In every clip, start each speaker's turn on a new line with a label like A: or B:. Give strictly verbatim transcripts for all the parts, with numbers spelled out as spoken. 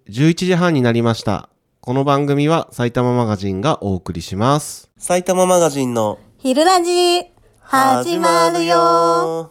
A: じゅういちじはんになりました。この番組は埼玉マガジンがお送りします。埼玉マガジンの
B: 昼ラジ始まるよ。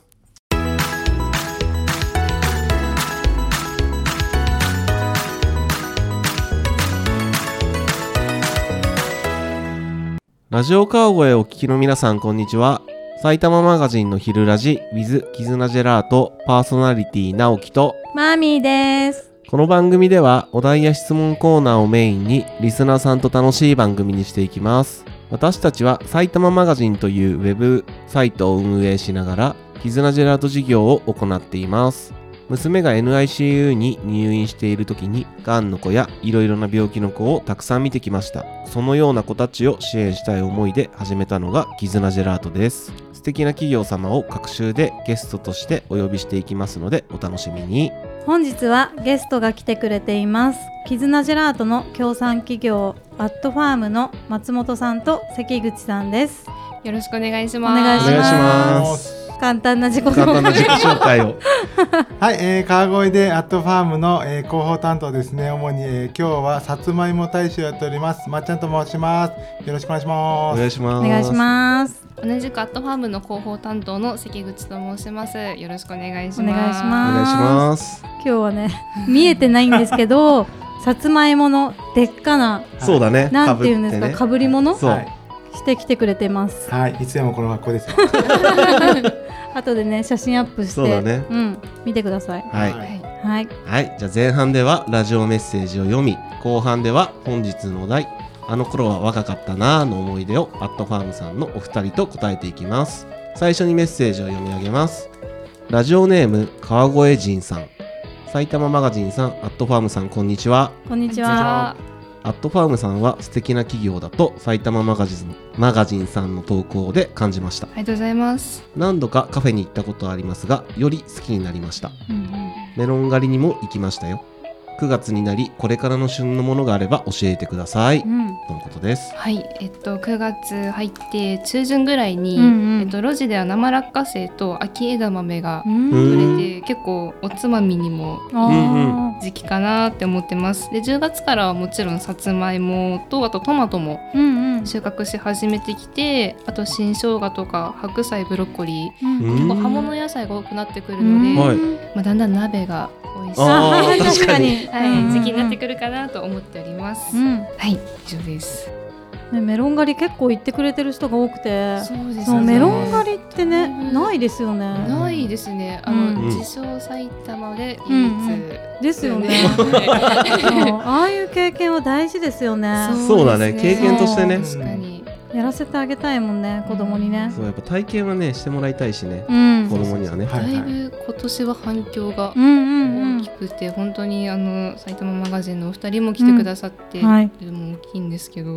A: ラジオ川越をお聞きの皆さん、こんにちは。埼玉マガジンの昼ラジ with 絆ジェラートパーソナリティ直樹と
B: マーミーです。
A: この番組ではお題や質問コーナーをメインにリスナーさんと楽しい番組にしていきます。私たちは埼玉マガジンというウェブサイトを運営しながら絆ジェラート事業を行っています。娘が エヌアイシーユー に入院している時にがんの子やいろいろな病気の子をたくさん見てきました。そのような子たちを支援したい思いで始めたのが絆ジェラートです。素敵な企業様を各週でゲストとしてお呼びしていきますのでお楽しみに。
B: 本日はゲストが来てくれています。絆ジェラートの協賛企業アットファームの松本さんと関口さんです。
C: よろしくお願いします。
B: お願いします。
A: お願いします。
B: 簡単な自己紹介
A: 簡単な自己紹介を
D: はい、えー、川越でアットファームの、えー、広報担当ですね。主に、えー、今日はさつまいも大使をやっておりますまっちゃんと申します。よろしくお願いします。
A: お願いします。
B: お願いします。
C: 同じくアットファームの広報担当の関口と申します。よろしくお願いします。
B: お願いします。
A: お願いします。
B: 今日はね見えてないんですけどさつまいものでっかな、
A: そうだね、
B: なんていうんですか、
A: ね、
B: かぶり物
A: そう、
D: はい、
B: してきてくれてます。
D: はい、いつでもこの格好ですよ
B: 後でね写真アップして、
A: そうだね、
B: うん、見てください。
A: はい、
B: はいはい、
A: はい、じゃあ前半ではラジオメッセージを読み、後半では本日のお題、あの頃は若かったなぁの思い出をアットファームさんのお二人と答えていきます。最初にメッセージを読み上げます。ラジオネーム川越人さん、埼玉マガジンさん、アットファームさん、こんにちは。
B: こんにちは。
A: アットファームさんは素敵な企業だと埼玉マガジンマガジンさんの投稿で感じました。
C: ありがとうございます。
A: 何度かカフェに行ったことはありますが、より好きになりました。
B: うんうん、
A: メロン狩りにも行きましたよ。くがつになり、これからの旬のものがあれば教えてください、うん、とのことです。
C: はい、えっとくがつ入って中旬ぐらいに、
B: うんうん、えっ
C: と路地では生落花生と秋枝豆が取れて、結構おつまみにも時期かなって思ってます。でじゅうがつからはもちろんさつまいもとあとトマトも収穫し始めてきて、あと新生姜とか白菜、ブロッコリー、うん、結構葉物野菜が多くなってくるので、
A: はい、
C: まあ、だんだん鍋が美味しい
A: あ確かに
C: はい、時期になってくるかなと思っております、うん、はい以上です、
B: ね、メロン狩り結構行ってくれてる人が多くて、
C: そうですね、
B: そうメロン狩りってね、うん、ないですよね。
C: ないですね、あの、うん、自称埼玉で唯一、うんうん、
B: ですよねああいう経験は大事ですよね。
A: そうだね、経験としてね、
C: 確かに
B: やらせてあげたいもんね、子供にね。
A: そうやっぱ体験はねしてもらいたいしね、うん、子供にはね。
C: だいぶ今年は反響が大きくて、うんうんうん、本当にあの埼玉マガジンのお二人も来てくださって、うん、はい、も大きいんですけど、うん、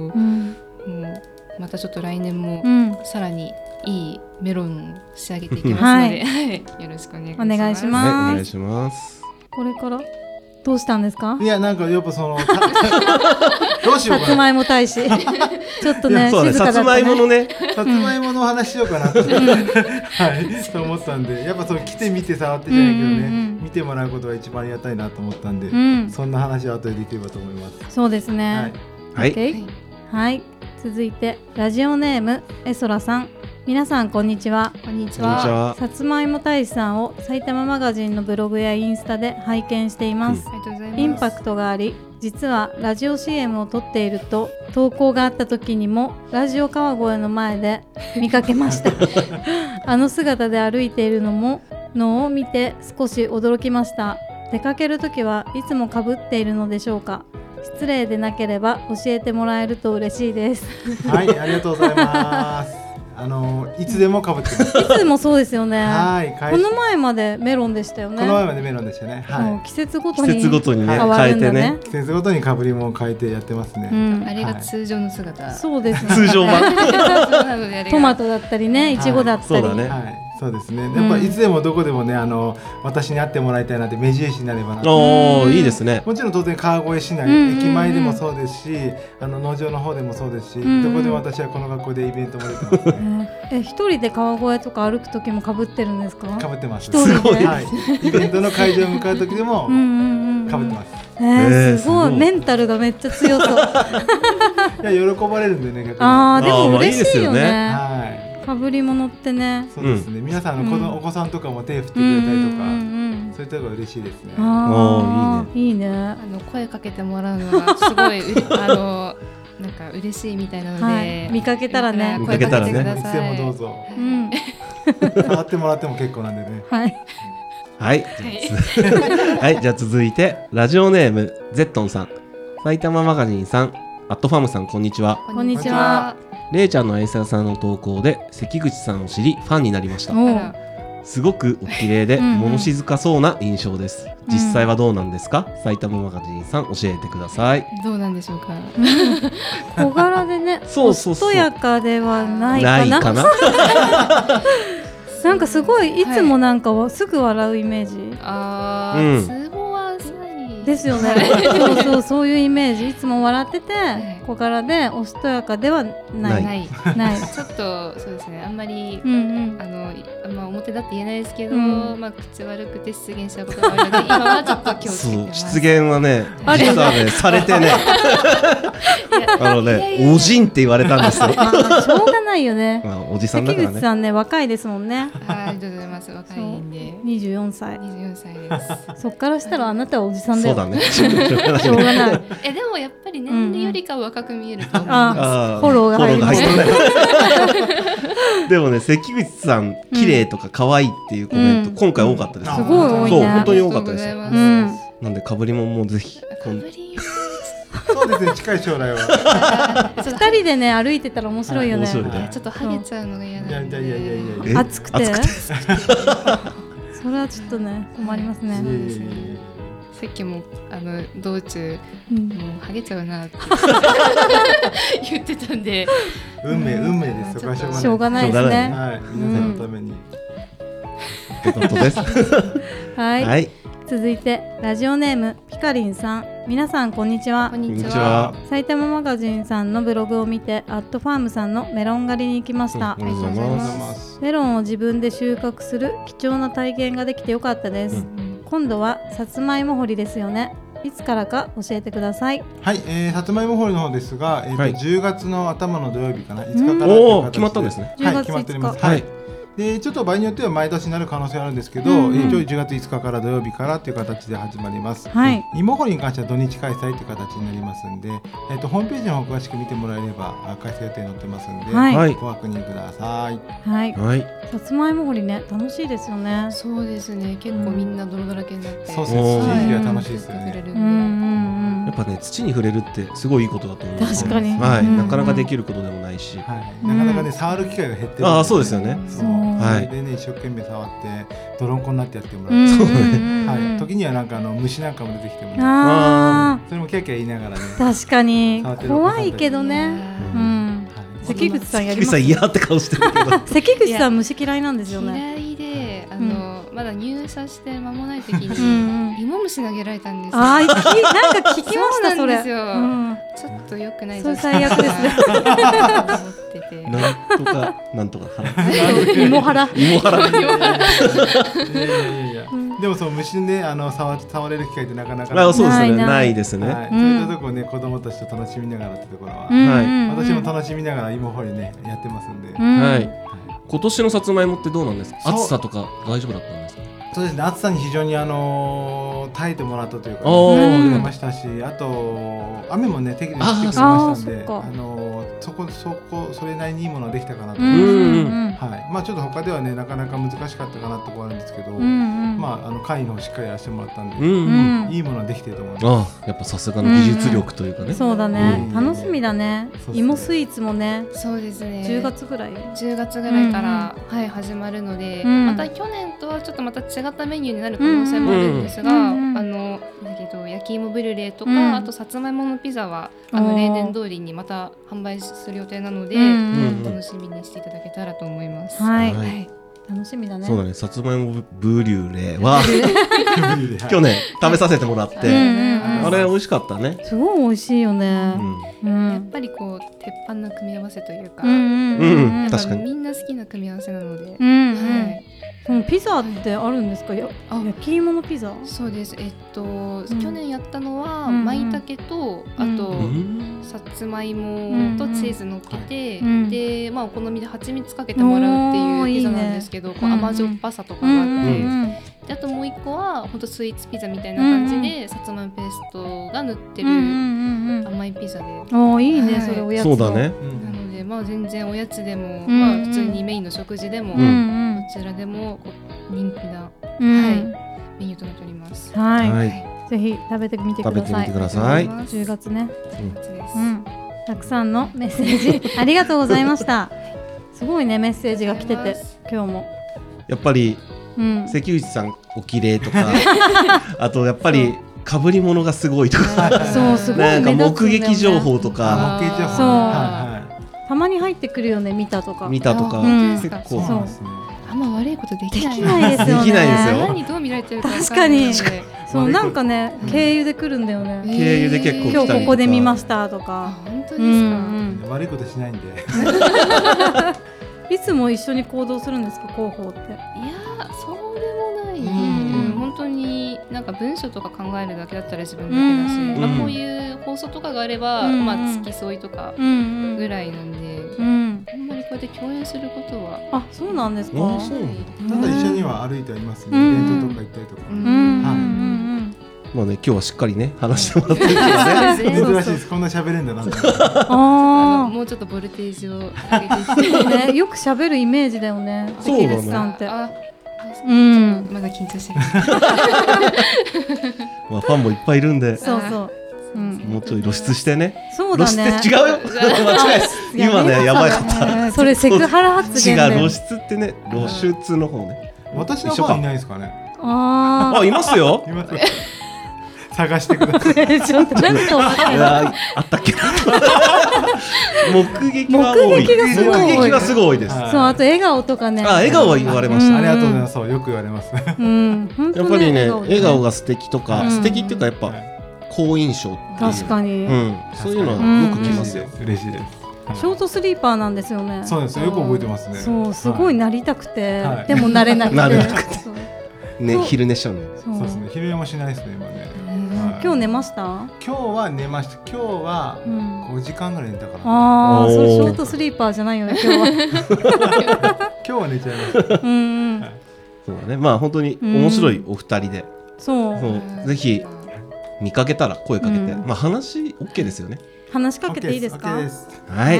C: もうまたちょっと来年もさらにいいメロンを仕上げていきますので、はい、よろしくお願いします。
B: お願いします、
A: はい、お願いします。
B: これからどうしたんですか？
D: いや、なんかやっぱそのどうしようかな、
B: さつまいも大使ちょっとね、
A: そうね、
B: 静かだったね。
A: さつまいものね
D: さつまいもの話しようかなと、はい、と思ったんで、やっぱその来てみて触ってじゃないけどね、うんうんうん、見てもらうことが一番ありがたいなと思ったんで、うん、そんな話は後でできればと思います。
B: そうですね、
A: はい、
B: はい、はい、続いてラジオネームエソラさん、皆さんこんにちは。
C: こんにちは。
B: さつまいも大使さんを埼玉マガジンのブログやインスタで拝見しています、
C: うん、
B: インパクトがあり、実はラジオ シーエム を撮っていると投稿があった時にもラジオ川越の前で見かけましたあの姿で歩いているのものを見て少し驚きました。出かける時はいつも被っているのでしょうか？失礼でなければ教えてもらえると嬉しいです
D: はい、ありがとうございますあのいつでも被ってます。
B: いつもそうですよね。
D: はい、
B: この前までメロンでしたよね。
D: この前までメロンでしたね。はい、
B: 季節ごとに
A: 季節ごとにね、
B: 変わるんだね。
A: 変えてね、
D: 季節ごとに被り物を変えてやってますね、
B: うん、
C: あれが通常の姿、
B: はい、そうですね
A: 通常版
B: トマトだったりね、いちごだったり、
A: はい、そうだね、
D: はい、 そうですね。やっぱいつでもどこでもね、あの私に会ってもらいたいなって目印になればなと。
A: おー、いいですね。
D: もちろん当然川越市内、
B: うんうんうん、
D: 駅前でもそうですし、あの農場の方でもそうですし、
B: うんうん、
D: どこでも私はこの学校でイベントも出てますね。
B: え、一人で川越とか歩く時も被ってるんですか？
D: 被ってます。
B: 一人で、
D: はい、イベントの会場に向かう時でも被ってます。
B: えー、
A: えー、
B: すごい、メンタルがめっちゃ強そう。
D: いや、喜ばれるんでね、逆に。
B: あー、でも嬉しいよね。
D: はい。
B: かぶり物ってね。
D: そうですね。うん、皆さんの子供、うん、お子さんとかも手振ってくれたりとか、うんうんうん、そういったのが嬉しいですね。
B: ああ、いいね。いいね。
C: あの声かけてもらうのがすごいあのなんか嬉しいみたいなので、はい、
B: 見かけたらね、
C: 声かけてください。
D: いつでもどうぞ。
B: うん、
D: 触ってもらっても結構なんでね。
B: はい。
A: はい。はい、じゃあ続いてラジオネームゼットンさん、埼玉マガジンさん、アットファームさん、こんにちは。
B: こんにちは。
A: れいちゃんのエイサーさんの投稿で関口さんを知りファンになりました。すごくお綺麗で物静かそうな印象です。実際はどうなんですか？埼玉マガジンさん、教えてください。
C: どうなんでしょうか。
B: 小柄でね、
A: そうそうそう、
B: おしとやかではないかな。
A: ないかな。
B: なんかすごいいつもなんかすぐ笑うイメージ。
C: ああ、うん、ツボは浅い
B: ですよね。そうそう、そういうイメージ。いつも笑ってて小柄でおしとやかではない。
C: ないないちょっとそうですね、あんまり、うんうん、あのあんま表だって言えないですけど、うん、まあ口悪くて出現したことがあるので今はちょっと気をつけてます。
A: そう、出現はね、実はねされてね、あのね、おじんって言われたんですよ。
B: まあ、しょうがないよね。
A: まあ、おじさんだからね。
B: 関口さんね、若いですもんね。
C: ありがとうございます。若いんで。
B: にじゅうよんさい。
C: にじゅうよんさいです。
B: そっからしたらあなたはおじさんだよ。
A: そうだね。
B: しょうがない。
C: え、でもやっぱり年齢よりかは若く見えると思い
B: ます。あ、フォローが入りましたね。
A: でもね、関口さん綺麗とか可愛いっていうコメント、今回多かったです。
B: すごい多いね。
A: そう、本当に多かったです。なんで被りももうぜひ。
D: そうですね、近い将来は。
B: 二人でね、歩いてたら面白いよね。
C: ちょっとハゲちゃうのが嫌なんで。
D: いやいやいやいや。
B: 暑くて。それはちょっとね、困りますね。
C: さっきもあの道中、うん、もうハゲちゃうなって言ってたんで、
D: 運命運命です。そこは
B: しょうがないですね。
D: はい、皆さんのために。
A: ということです。
B: はい、はい、続いてラジオネームピカリンさん、皆さんこんにちは。
C: こんにちは。
B: 埼玉マガジンさんのブログを見てアットファームさんのメロン狩りに行きました。
A: ありがとうございます。
B: メロンを自分で収穫する貴重な体験ができてよかったです。うん、今度はさつまいも掘りですよね。いつからか教えてください。
D: はい、えー、さつまいも掘りの方ですが、えーとはい、じゅうがつの頭の土曜日かな、いつかから
A: おー決まったんですね。
D: はい、決まっております。はい。でちょっと場合によっては前倒しになる可能性があるんですけど、うんうん、一応じゅうがついつかから土曜日からという形で始まります。
B: はい、
D: 芋掘りに関しては土日開催という形になりますんで、えー、とホームページの方詳しく見てもらえれば開催予定載ってますんで、はい、ご確認ください。
B: はい、
A: はい、
B: さつまいも掘りね、楽しいですよね。
C: そうですね、結構みんな泥だらけになって、うん、
D: そうそう、地域は楽しいですよね。
B: うんうん
A: やっぱね、土に触れるってすごいいいことだと思います。
B: 確かに、
A: はい、なかなかできることでもないし、
D: はい、なかなかね触る機会が減ってる、ね。
A: ああ、そうですよね。
D: そう、はい、でね、一生懸命触って泥んこになってやってもらう。そうね。はい、時にはなんかあの虫なんかも出てきてもらう。ああ、それもキャキャ言いながらね。
B: 確かに怖いけどね。うん。関口さんやります。
A: 関口さん嫌って顔してるけど。
B: 関口さん虫嫌いなんですよね。
C: 嫌いで、あのまだ入社して間もない時に芋虫投げられたんですよ。
B: ああ、なんか聞きましたそれ。
C: ちょっと良くない。
B: それ最悪ですね。
A: なんとかなんとか
B: 芋腹。
A: 芋腹。
D: でもそう虫ね、あの触触れる機会ってなかなか
A: そうですね、ないですね。
D: そういったところね、子供たちと楽しみながらってところは、私も楽しみながら芋掘りねやってますんで。
A: はい。今年のさつまいもってどうなんですか？暑さとか大丈夫だったんですか？
D: そうですね、暑さに非常にあの耐えてもらったというか、耐えてましたし、あと雨もね適宜に降ってきましたんで、あのそこそこそれなりにいいものができたかなと思います。はい、まあちょっと他ではねなかなか難しかったかなところあるんですけど、まああの会員の方しっかりやらせてもらったんで、いいものができてると思います。
A: ああ、やっぱさすがの技術力というかね。
B: そうだね、楽しみだね。芋スイーツもね、
C: そうですね。
B: じゅうがつぐらい、
C: じゅうがつぐらいからはい始まるので、また去年とはちょっとまた違ったメニューになる可能性もあるんですが、あのだけど焼き芋ブリュレとか、うん、あとさつまいものピザはあの例年通りにまた販売する予定なので、うん、楽しみにしていただけたらと思います。
B: はい、はい、 楽しみだね。
A: そうだね、さつまいもブリュレは去年食べさせてもらって、うんうんうん、あれ美味しかったね。
B: すごい美味しいよね、
C: うんうん、やっぱりこう鉄板の組み合わせというか、
B: うんうんうん、
C: 確かにみんな好きな組み合わせなので、
B: うんうん、
C: はい、
B: そのピザってあるんですか？や焼き芋のピザ？
C: そうです。えっと、うん、去年やったのは舞茸と、うん、あと、うん、さつまいもとチーズ乗っけて、うん、で、まあお好みで蜂蜜かけてもらうっていうピザなんですけど、いいね、こう甘じょっぱさとかがあって、うんうん、であともう一個は本当スイーツピザみたいな感じで、うん、さつまいもペーストが塗ってる甘いピザで、
B: うんうん、いいね、はい、それおやつ。
A: そうだね。
C: なのでまあ全然おやつでも、うん、まあ普通にメインの食事でも、うん、どちらでもこう人気な、うん、はい、メニューとなっております。
B: はい。はい、ぜひ食べてみてください。
A: 食べてみてください。
B: じゅうがつね。
C: じゅうがつです。
B: うん。たくさんのメッセージありがとうございました。すごいね、メッセージが来てて今日も。
A: やっぱり、うん、関口さんお綺麗とか、あとやっぱり被り物がすごいとか、
B: そうすごい
A: なんか目撃情報とか、
D: 目撃情報、
B: そう、
D: はい、
B: たまに入ってくるよね、見たとか。
A: 見たとか、
B: うん、
A: 結構
B: そう。
C: あんま悪いことできない。
B: できないですよね。
A: できないですよ。
C: 何どう見られてるか分
B: 確
C: かんない。
B: かに。そうなんかね、経由で来るんだよね。
A: 経由で結構来たりとか。
B: 今日ここで見ましたとか。
C: 本当ですか。
B: うん、
D: 悪いことしないんで。
B: いつも一緒に行動するんですか、広報って。い
C: や、そうでもない。うん、本当になんか文章とか考えるだけだったら自分だけだし、うん、まあこういう放送とかがあれば、うん、まあ付き添いとかぐらいなんで、うん、あんまりこうやって共演することは。
B: あ、そうなんですか。
A: あ、そう。
D: ただ一緒には歩いてはいますね。イベントとか行ったりとか。
B: うんうんうん
A: まあね、今日はしっかりね話してもらってるからね。
D: 珍しいです。こんな喋れんだなって。
C: ああ、もうちょっとボルテージを上げていって
B: ね、よく喋るイメージだよね。
A: そうだね。
B: 関口さんって。
C: あ、うん、まだ緊張してる。
A: まあファンもいっぱいいるんで。
B: そうそう。うん、
A: もうちょい露出してね。
B: そうだね。
A: 露出違うよ。間違い。今ねやばいかった。
B: それセクハラ発言
A: だよ。違う、露出ってね、露出の方ね。
D: 私の方いないですかね。
B: あ
A: あ、いますよ。
D: います。探してください。
B: ちょっとなんと
A: あったっけな。目撃は多い。目撃がすごいです。
B: そう、あと笑顔とかね。
A: あ、笑顔は言われました。
D: ありがとうございます。そう、よく言われます。
B: うん、
A: やっぱりね、笑顔が素敵とか、素敵っていうかやっぱ好印象。
B: 確かに。
A: うん、そういうのはよく聞きますよ。
D: 嬉しいです。
B: ショートスリーパーなんですよね。
D: そうです。よく覚えてますね。
B: そう、すごいなりたくて、でもなれなくて。
A: なれなくて。ね、昼寝しちゃうの。
D: そうですね。昼寝もしないですね、今ね。
B: 今日寝ました？
D: 今日は寝ました。今日はごじかんぐらい寝たから。
B: ああ、それショートスリーパーじゃないよね、今日は。
D: 今日は寝ちゃいました。
B: うん。
A: そうだね。まあ本当に面白いお二人で。
B: そう。
A: ぜひ見かけたら声かけて、まあ話 OK ですよね。
B: 話しかけていいですか？
D: はい。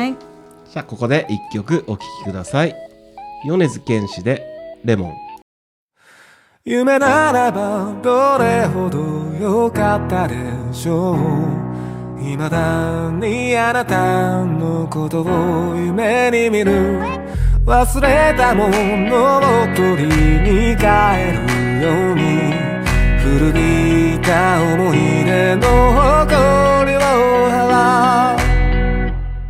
A: じゃあここで一曲お聴きください。米津玄師でレモン。
E: 夢ならばどれほど良かったでしょう。未だにあなたのことを夢に見る。忘れたものを取りに帰るように古びた思い出の誇りを払う。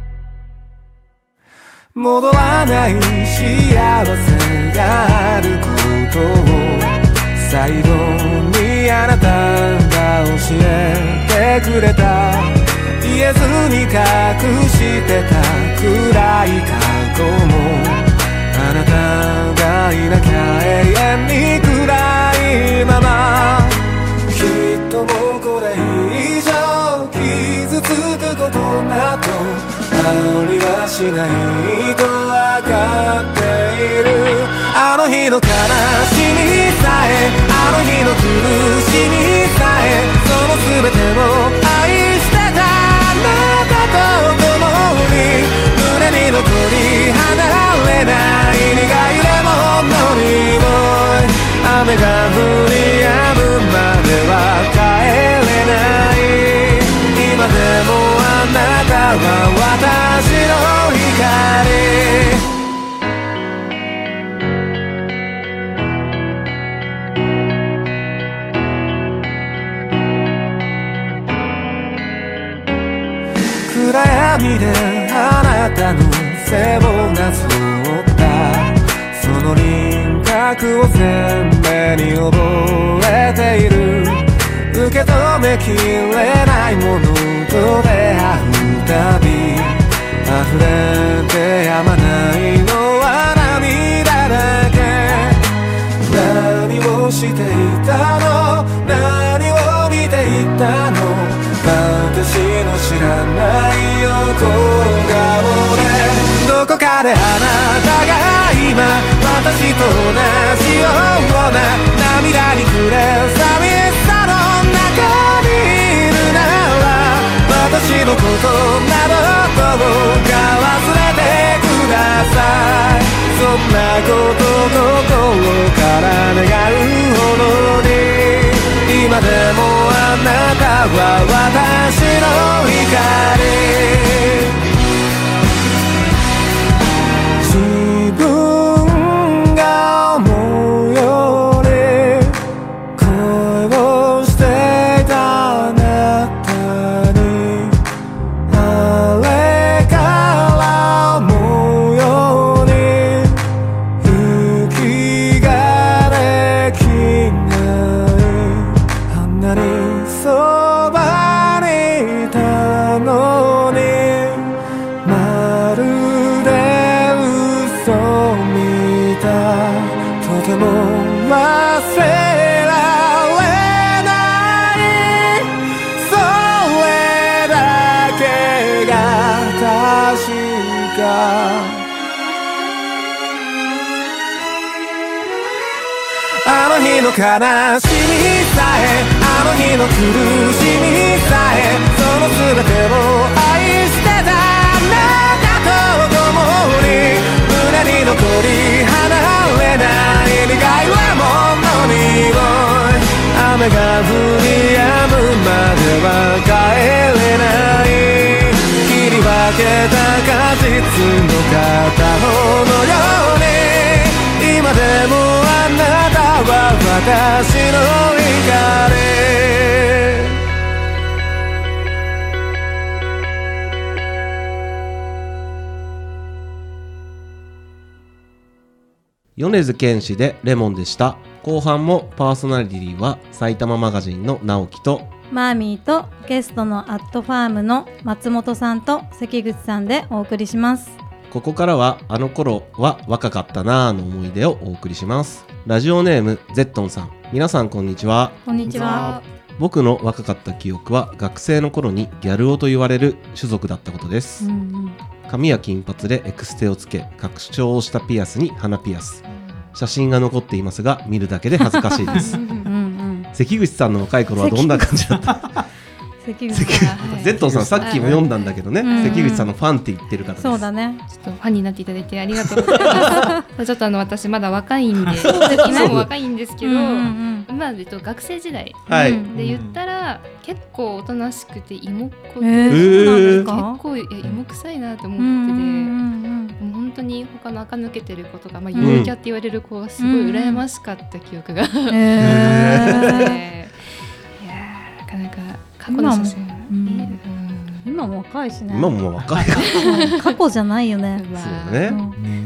E: 戻らない幸せがあることを最後にあなたが教えてくれた。言えずに隠してた暗い過去もあなたがいなきゃ永遠に暗いまま。きっともうこれ以上傷つくことなどありはしないとわかっている。あの日の悲しみさえあの日の苦しみさえその全てを愛してたあなたと共に胸に残り離れない苦いレモンの匂い。雨が降り止むまでは帰れない。今でもあなたは私の光。暗闇であなたの背をなぞったその輪覚を鮮明に覚えている。受け止めきれないものと出会うたび、溢れてやまないのは涙だけ。何をしていたの、何を見ていたの、私の知らない横顔で。どこかであなたが今私と同じような涙に暮れ寂しさの中にいるなら、私のことなどどうか忘れてください。そんなこと心から願うほどに、今でもあなたは私の光。自分が思うより恋をしていたあなたに、あれから思うように息ができない。あんなにそばにいたのに、まるで嘘みたい。とても忘れられない、それだけが確か。あの日の悲しみさえ、あの日の苦しみさえ、その全てを愛してたあなたと共に、胸に残り離れない苦いはものにおい、雨が降り止むまでは帰れない。切り分けた果実の片方のように、今でもあなたは私の光。
A: 米津玄師でレモンでした。後半もパーソナリティは埼玉マガジンの直樹と
B: マーミーとゲストのアットファームの松本さんと関口さんでお送りします。
A: ここからはあの頃は若かったなぁの思い出をお送りします。ラジオネームゼットンさん、皆さんこんにちは。
B: こんにちは。
A: 僕の若かった記憶は学生の頃にギャル男と言われる種族だったことです、
B: うんうん、
A: 髪や金髪でエクステをつけ拡張したピアスに鼻ピアス、写真が残っていますが見るだけで恥ずかしいですうん、うん、関口さんの若い頃はどんな感じだった
B: 関口さん、
A: ゼットンさんさっきも読んだんだけどね、
B: うんうん、
A: 関口さんのファンって言ってる方です。
B: そうだね、
C: ちょっとファンになっていただいてありがとうございますちょっとあの私まだ若いんで今も若いんですけど、うんうんうん、まあ、えっと、学生時代、
A: はい、
C: で言ったら結構おとなしくて芋っ子で、
B: えー、そうなんですか？
C: 結構いや芋臭いなと思ってて、
B: うんうんうん、
C: もう本当に他の垢抜けてる子とか、まあ、陽キャって言われる子がすごい羨ましかった記憶が、うん、えー、いやなかなか過去の写真、うん、
B: 今も若いしね。
A: 今も若い
B: 過去じゃないよね。
A: そうだね、うん、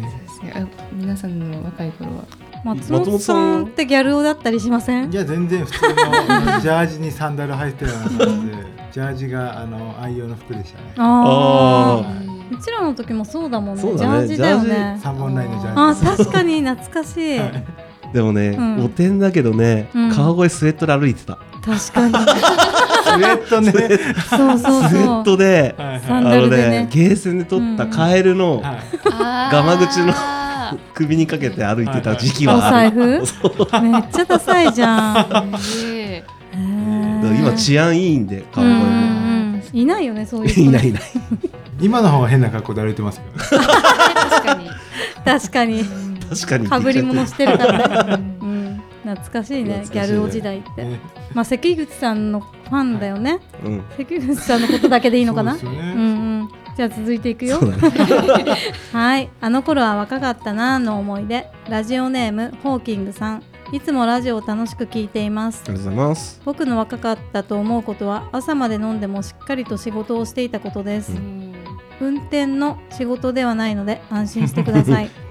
C: 皆さんの若い頃は
B: 松本さんってギャル男だったりしません？
D: いや全然普通のジャージにサンダル履いてるような感じでジャージがあの愛用の服でしたね。
B: ああ、うちらの時もそうだもんね。
A: そうだね、
B: ジャージだよね。
D: 三本ラインのジャー
B: ジ。あ、確かに懐かしい、はい、
A: でもね、うん、おてんだけどね、うん、川越スウェットで歩いてた。
B: 確かに
D: スウェットね
B: そうそうそう
A: スウェットで、
B: はいはい、サンダルでね、
A: あのね、ゲーセンで取ったカエルの、うん、ガマ口の首にかけて歩いてた時期はある。
B: お財布めっちゃダサいじゃんえ
A: ー、今治安いいんで川越も、うん、
B: いないよねそういう人。
A: いないいない
D: 今の方が変な格好で歩いてますけど
C: 確かに
B: 確かに
A: 確かに
B: かぶり物してるからね、うん、懐かしいね、ギャル男時代って、ね、まあ、関口さんのファンだよね、うん、関口さんのことだけでいいのかな。そうですよね、うんうん、じゃあ続いていくよ、ね、はい、あの頃は若かったなの思い出。ラジオネームホーキングさん、いつもラジオを楽しく聞いています。
A: ありがとうございます。
B: 僕の若かったと思うことは朝まで飲んでもしっかりと仕事をしていたことです、うん、運転の仕事ではないので安心してください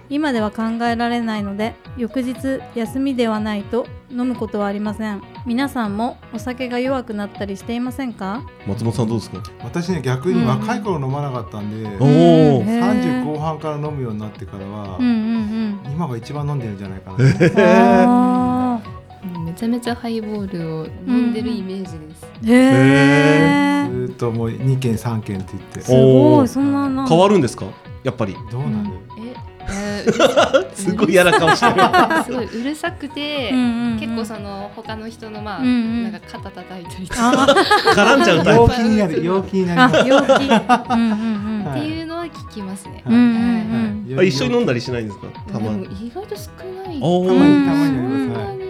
B: 今では考えられないので翌日休みではないと飲むことはありません。皆さんもお酒が弱くなったりしていませんか？
A: 松本さんどうですか？
D: 私ね逆に若い頃飲まなかったんで、
A: おお、
D: さんじゅう後半から飲むようになってからは、
B: うんうん
D: 今が一番飲んでるんじゃないかな。
B: うん
C: めちゃめちゃハイボールを飲んでるイメージです。
B: へー、
D: ずっともうにけんさんけんって言って
B: すごい。そんなな
A: 変わるんですか？やっぱり
D: どうなる？
C: えー、
A: すごい嫌な顔してる
C: すごいうるさくて、
B: うんうんうん、
C: 結構その他の人のまあ、
B: うんうん、
C: なんか肩叩いたりとか
A: 絡んじゃうタイプ。
D: 陽気になる陽気になります。
B: あ、陽気、うんうんうん
C: っていうのは聞きますね。
B: うんうんうん、
A: あ、一緒に飲んだりしないんですか？たまに。
C: 意外と少ない。
A: お
D: たまにたまにあります。
C: はい。
D: はい、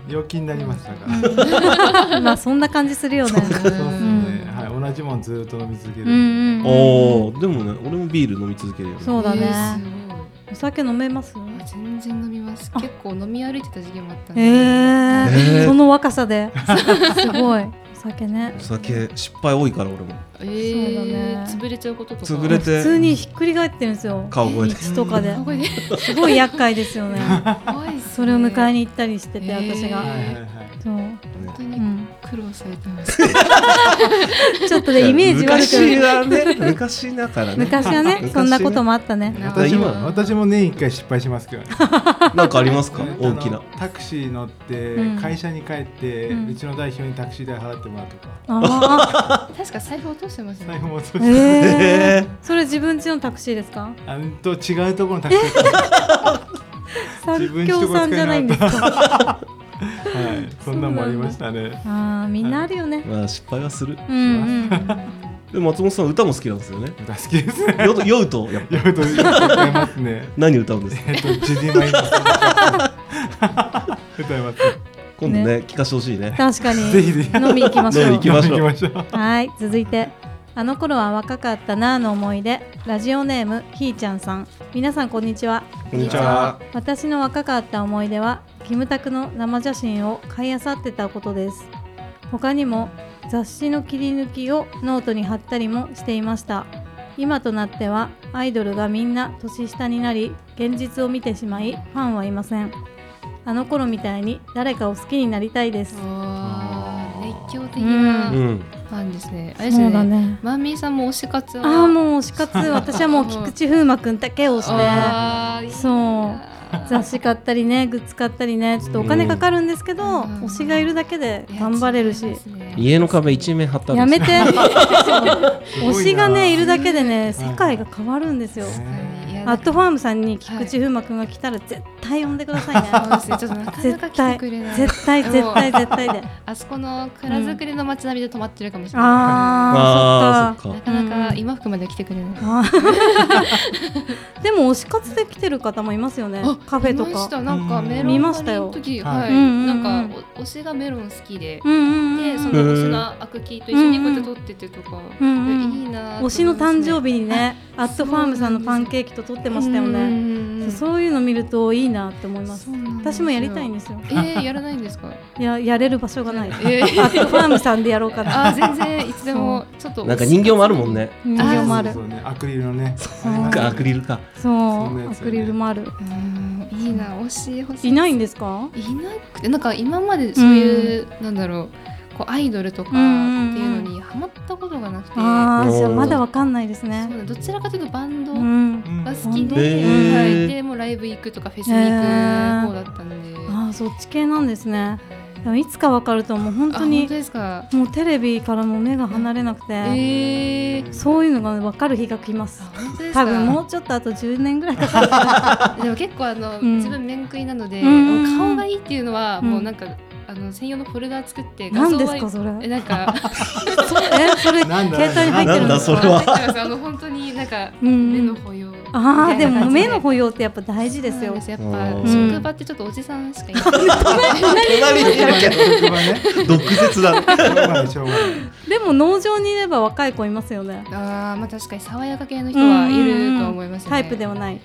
D: 陽気になりましたから。
B: まあそんな感じするよね。
D: そうですね。はい、同じもんずっと飲み続ける。
B: うんうんうん、
A: おお、でもね、俺もビール飲み続けるよね。
B: そうだね。
C: えー、
B: お酒飲めます？
C: 全然飲みます。結構飲み歩いてた時期もあったんで。
B: えー
A: えー、
B: その若さですごい。お酒ね。
A: お酒失敗多いから俺も。
C: えー、
B: そうだね。
C: 潰れちゃうこととか。
A: 潰れて。
B: 普通にひっくり返ってるんですよ。
A: 顔越えて。
B: 道とかで。すごい厄介ですよね。それを迎えに行ったりしてて、
C: えー、
B: 私が。そう。
C: 本当に苦労されてます。
B: ちょっとねイメージ悪く。
A: 昔はね、昔だからね。
B: 昔はね、そんなこともあったね。
D: 私も私も年一回失敗しますけどね。
A: なんかありますか？大きな。
D: タクシー乗って会社に帰ってうちの代表にタクシー代払ってもらうとか。
C: ああ。確か財布落としてますね。
D: 財布も落として
B: ます。それ自分家のタクシーですか？
D: あんと違うところのタクシー。
B: 三協さんじゃないんですか？
D: はい、そんなもありましたね。
B: ああ、みんなあるよね。
A: まあ失敗はする。
B: うんうん。
A: で松本さん歌も好きなんですよね。
D: 歌好きですね。
A: 酔うとやっぱ。
D: 酔うと歌いますね。
A: 何歌うんですか？
D: えっとジュディマイ歌います。
A: 今度ね聞かせてほしいね。
B: 確かに。
D: ぜひぜひ
B: 飲み行きましょう。
A: 飲み行きましょう。
B: はい、続いて。あの頃は若かったなの思い出、ラジオネームひーちゃんさん。皆さんこんにちは。
A: こんにちは。
B: 私の若かった思い出はキムタクの生写真を買い漁ってたことです。他にも雑誌の切り抜きをノートに貼ったりもしていました。今となってはアイドルがみんな年下になり現実を見てしまいファンはいません。あの頃みたいに誰かを好きになりたいです。
C: 熱狂的なファンですね。あれですね。そうだね。マンミーさんも推し活は。
B: ああ、もう推し活、私はもう菊池風磨くんだけをして、そう雑誌買ったりね、グッズ買ったりね、ちょっとお金かかるんですけど、推しがいるだけで頑張れるし。
A: 家の壁一面貼ったんです。
B: やめて。推しがねいるだけでね、世界が変わるんですよ。アットファームさんに菊池風磨くんが来たら絶対呼んでくださいね。絶対絶対絶対絶対で。
C: あそこの蔵造りの街並みで泊まってるかもしれない。
B: ああ、そっか。
C: なかなか今服まで来てくれない。
B: でも推し活で来てる方もいますよね。カフェとか。
C: なんかメロン
B: 見ましたよ。
C: はい。なんか推しがメロン好きで、でその推しのアクキーと一緒にこうやって撮っててとか、いいな。
B: 推しの誕生日にね、アットファームさんのパンケーキと撮ってましたよね。そういうの見るといいなって思います。私もやりたいんですよ。
C: えー、やらないんですか？
B: いや、やれる場所がない。アットファームさんでやろうかな。
C: あ、全然いつでもちょっと。
A: なんか人形もあるもんね。
B: 人形もある。
D: アクリルのね。
A: アクリルか。
B: そう、アクリルもある。
C: いいな、推し欲しい。
B: いないんですか？
C: いなくて、なんか今までそういうなんだろう。こうアイドルとかっていうのにハマったことがなくて、
B: ああ、じゃあまだわかんないですね。
C: そう、どちらかというとバンドが好きで、はい、でもライブ行くとかフェスに行く方だったんで、
B: ああ、そっち系なんですね。でもいつかわかるともう本当にもうテレビからも目が離れなくて、えー、そういうのがわかる日が来ます。多分もうちょっとあとじゅうねんぐらいかかる。
C: でも結構あの、うん、自分面食いなので、うん、顔がいいっていうのはもうなんか、うん、あの専用のフォルダ作って画像は。
B: 何ですかそれ？
C: え、なんか
B: え、それ携帯に入ってるんですか？
A: なんだそれは。
C: あの本当になんか目の保養。
B: ああ、でも目の保養ってやっぱ大事ですよ。
C: やっぱ職場ってちょっとおじさんしかいない。
A: 隣にいるけど毒舌だ。
B: でも農場にいれば若い子いますよね。
C: ああ、まあ確かに爽やか系の人はいると思いますね。
B: タイプではない。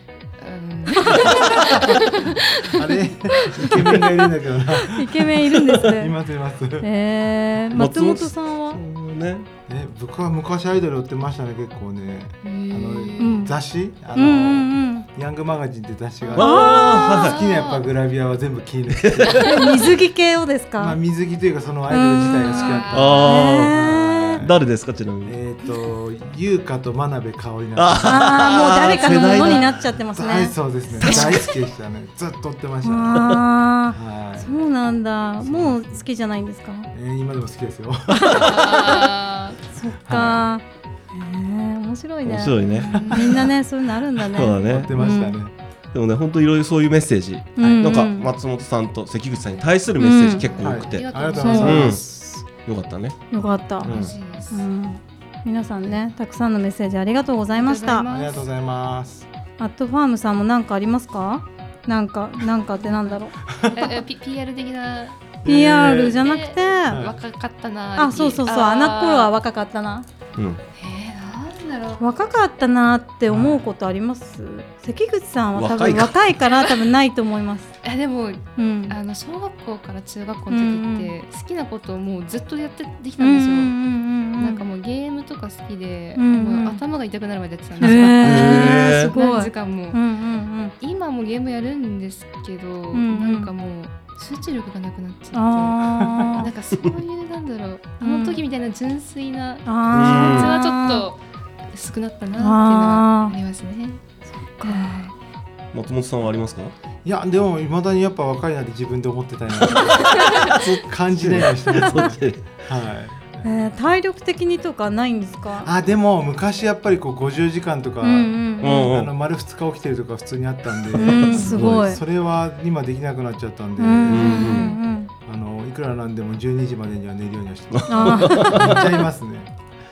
D: あれイケメンがいるんだけどな。
B: イケメンいるんですね。
D: いますいます。
B: えー、松本さんは
A: ね。
D: え、僕は昔アイドル売ってましたね、結構ね。あの、うん、雑誌あの、
B: うんうんうん、
D: ヤングマガジンって雑誌が
A: あー
D: 好きなやっぱグラビアは全部切り抜いて
B: 水着系をですか？
D: まあ水着というかそのアイドル自体が好きだった。
A: あー誰ですかちなみに？
D: えっと優香と真鍋かおりなんです。
B: ああもう誰かのものになっちゃってますね。
D: はいそうですね。大好きでしたね。ずっと追ってましたね。
B: ああ、
D: はい。
B: そうなんだ。もう好きじゃないんですか？
D: えー、今でも好きですよ。
C: あ
B: そっか。へえ面白いね。
A: 面白いね。
B: みんなねそういうのあるんだね。
A: そうだね
D: 追ってましたね。
A: でもね本当いろいろそういうメッセージ、
B: うんうん
A: なんか松本さんと関口さんに対するメッセージ結構多くて、
D: はい、
C: ありがとう
D: ござい
C: ま
D: ます。
A: よかったね。
B: よかった。
A: うん
C: 嬉しいです。
B: うん皆さんねたくさんのメッセージありがとうございました。
D: ありがとうございます。
B: アットファームさんも何かありますか？なんかなんかってなんだろう。
C: ええ ピーアール 的な。
B: ピーアール じゃなくて、
D: ー
C: 若かったな。
B: あそうそうそうあの頃は若かったな。
A: うん。
C: えー、なんだろう。
B: 若かったなって思うことあります？関口さんは多分
A: 若いか
B: 若いから多分ないと思います。
C: えでも
B: うん。
C: あの小学校から中学校の時って好きなことをもうずっとやってできた
B: うんん
C: ですよ。
B: うんうんうん
C: なんかもうゲームとか好きで、
B: うんうん
C: もう頭が痛くなるまでやってたんですよ。
B: へーすごい。
C: 何時間も、
B: うんうんうん。
C: 今もゲームやるんですけど、
B: んうん
C: なんかもう集中力がなくなっちゃって、
B: あ
C: なんかそういうなんだろう、あの時みたいな純粋な気持ち
B: あ
C: はちょっと薄くなったなっていうのはありますね。は
A: 松本さんはありますか？
D: いやでも未だにやっぱ若いなって自分で思ってたいな感じないようにしてます。はい。
B: えー、体力的にとかないんですか？
D: あでも昔やっぱりこうごじゅうじかんとか、
B: うんうん
A: うん
D: あの丸ふつか起きてるとか普通にあったんで、
B: うんすごい。
D: それは今できなくなっちゃったんで、
B: うんうんうん
D: あのいくらなんでもじゅうにじまでには寝るようにはしてます。
B: あー
D: 寝ちゃいますね。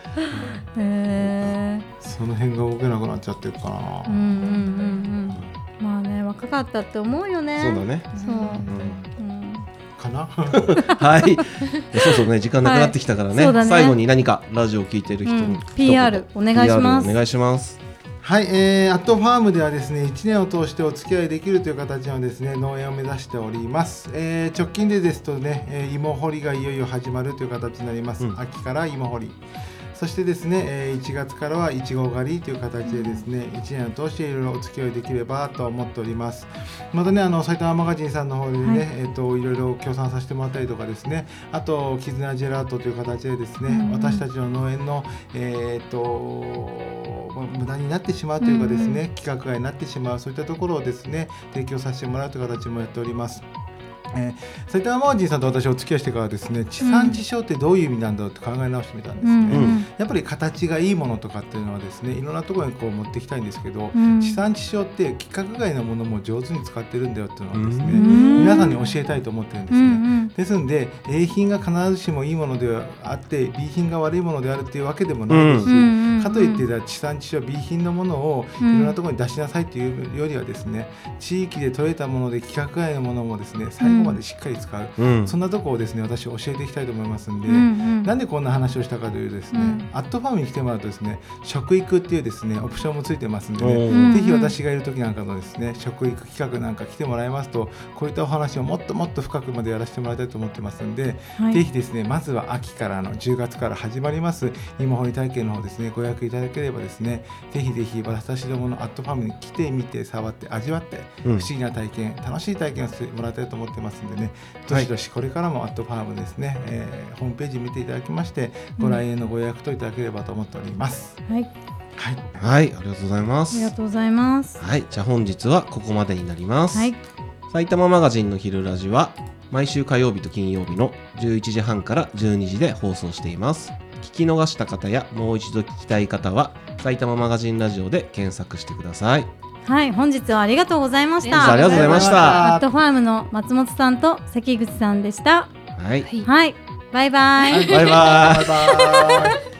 B: へ
D: その辺が動けなくなっちゃってるかな。
B: ーうんうんうんうんまあね若かったって思うよね。
A: そうだね。
B: そう。
A: うん
B: うん
D: かな。
A: はい。そうそうね時間なくなってきたからね。
B: はいそうだね
A: 最後に何かラジオを聞いてる人に、
B: うん ピーアール お願いします
A: ピーアール お願いします。
D: はい、えー、アットファームではですねいちねんを通してお付き合いできるという形のですね農園を目指しております、えー、直近でですとね、えー、芋掘りがいよいよ始まるという形になります、
A: うん
D: 秋から芋掘りそしてですね、えー、いちがつからはいちご狩りという形でですねいちねんを通していろいろお付き合いできればと思っております。またねあの埼玉マガジンさんの方でね、
B: はい
D: えー、といろいろ協賛させてもらったりとかですねあと絆ジェラートという形でですね、
B: うん
D: 私たちの農園のえっ、とまあ無駄になってしまうというかですね、規格外になってしまうそういったところをですね提供させてもらうという形もやっております。えー、埼玉マガジンさんと私お付き合いしてからですね地産地消ってどういう意味なんだろうって考え直してみたんですね、
B: うんうん
D: やっぱり形がいいものとかっていうのはですねいろんなところにこう持っていきたいんですけど、
B: うん
D: 地産地消って規格外のものも上手に使ってるんだよっていうのはですね、
B: うん
D: 皆さんに教えたいと思ってるんですね、
B: うんうん
D: ですんで A 品が必ずしもいいものであって B 品が悪いものであるっていうわけでもないですし、
B: うんうんうん
D: かといってじゃあ地産地消 B 品のものをいろんなところに出しなさいっていうよりはですね地域で採れたもので規格外のものもですね最後までしっかり使う、
A: うん。
D: そんなところをですね私教えていきたいと思いますんで、
B: うんうん
D: なんでこんな話をしたかというとですね、
B: うん
D: アットファームに来てもらうとですね食育っていうですねオプションもついてますんでね、
A: お
B: うん
D: ぜひ私がいる時なんかのですね食育企画なんか来てもらいますとこういったお話をもっともっと深くまでやらせてもらいたいと思ってますんで、
B: はい
D: ぜひですねまずは秋からのじゅうがつから始まります芋掘り体験の方ですねご予約いただければですねぜひぜひ私どものアットファームに来てみて触って味わって不
A: うん
D: 思議な体験楽しい体験をしてもらいたいと思ってますんでねどしどしこれからもアットファームですね、えーホームページ見ていただきましてご来園のご予約といただければと思っております、
B: はい
D: はい
A: はい、ありがとうございま
B: あり
A: す。
B: がとうございます
A: はい、じゃあ本日はここまでになります。
B: はい
A: 埼玉マガジンの昼ラジは毎週火曜日と金曜日のじゅういちじはんからじゅうにじで放送しています。聞き逃した方やもう一度聞きたい方は埼玉マガジンラジオで検索してください。
B: はい本日はありがとうございまし
A: 本日はあり
B: た
A: がとうございました。
B: アットファームの松本さんと関口さんでした
A: はい、
C: はい
B: はいバイバイ
A: バイバイ。
C: バイバイ
D: バイバイ